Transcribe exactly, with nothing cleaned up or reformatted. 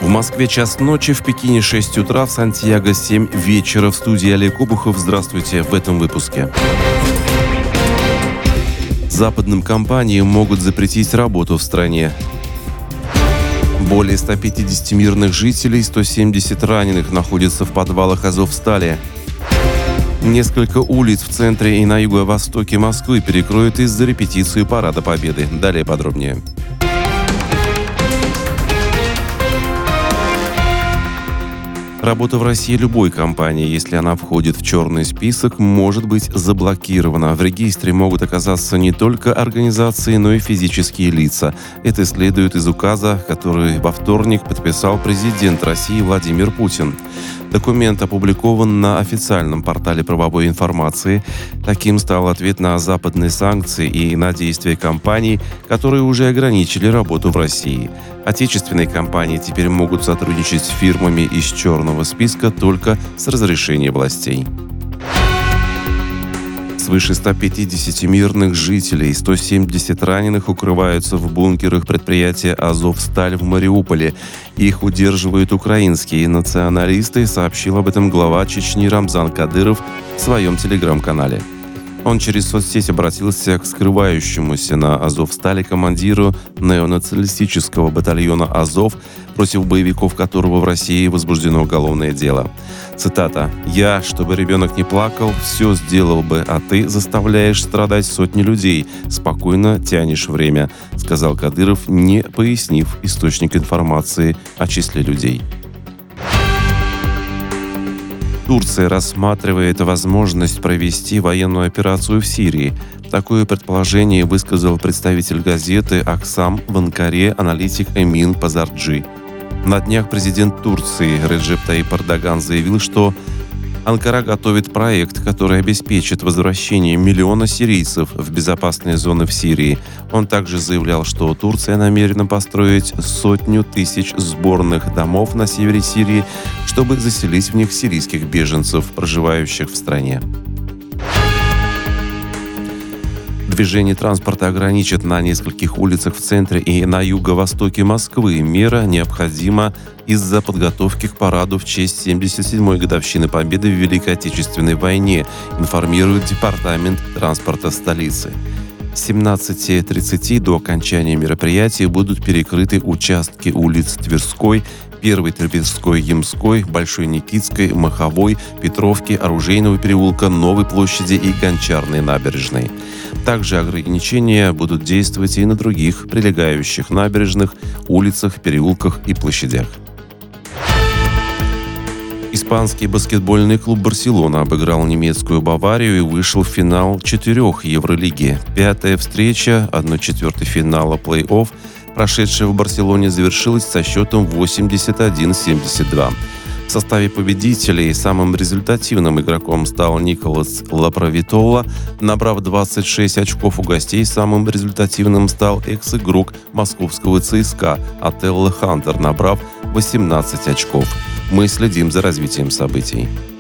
В Москве час ночи, в Пекине шесть утра, в Сантьяго семь вечера. В студии Олег Обухов. Здравствуйте в этом выпуске. Западным компаниям могут запретить работу в стране. Более ста пятидесяти мирных жителей, сто семьдесят раненых находятся в подвалах Азовстали. Несколько улиц в центре и на юго-востоке Москвы перекроют из-за репетиции Парада Победы. Далее подробнее. Работа в России любой компании, если она входит в черный список, может быть заблокирована. В регистре могут оказаться не только организации, но и физические лица. Это следует из указа, который во вторник подписал президент России Владимир Путин. Документ опубликован на официальном портале правовой информации. Таким стал ответ на западные санкции и на действия компаний, которые уже ограничили работу в России. Отечественные компании теперь могут сотрудничать с фирмами из черного списка только с разрешения властей. Свыше ста пятидесяти мирных жителей и сто семьдесят раненых укрываются в бункерах предприятия «Азовсталь» в Мариуполе. Их удерживают украинские националисты, сообщил об этом глава Чечни Рамзан Кадыров в своем телеграм-канале. Он через соцсеть обратился к скрывающемуся на Азовстале командиру неонационалистического батальона «Азов», против боевиков которого в России возбуждено уголовное дело. Цитата. «Я, чтобы ребенок не плакал, все сделал бы, а ты заставляешь страдать сотни людей, спокойно тянешь время», сказал Кадыров, не пояснив источник информации о числе людей. Турция рассматривает возможность провести военную операцию в Сирии. Такое предположение высказал представитель газеты «Аксам» в Анкаре аналитик Эмин Пазарджи. На днях президент Турции Реджеп Таyyip Эрдоган заявил, что Анкара готовит проект, который обеспечит возвращение миллиона сирийцев в безопасные зоны в Сирии. Он также заявлял, что Турция намерена построить сотню тысяч сборных домов на севере Сирии, чтобы заселить в них сирийских беженцев, проживающих в стране. Движение транспорта ограничат на нескольких улицах в центре и на юго-востоке Москвы. Мера необходима из-за подготовки к параду в честь семьдесят седьмой годовщины Победы в Великой Отечественной войне, информирует Департамент транспорта столицы. С семнадцати тридцати до окончания мероприятия будут перекрыты участки улиц Тверской, Первой Тверской, Ямской, Большой Никитской, Маховой, Петровки, Оружейного переулка, Новой площади и Гончарной набережной. Также ограничения будут действовать и на других прилегающих набережных, улицах, переулках и площадях. Испанский баскетбольный клуб «Барселона» обыграл немецкую «Баварию» и вышел в финал четырех Евролиги. Пятая встреча, одна четвертая финала плей-офф, прошедшая в Барселоне, завершилась со счетом восемьдесят один семьдесят два. В составе победителей самым результативным игроком стал Николас Лапровитола, набрав двадцать шесть очков у гостей. Самым результативным стал экс-игрок московского ЦСКА Отелло Хантер, набрав восемнадцать очков. Мы следим за развитием событий.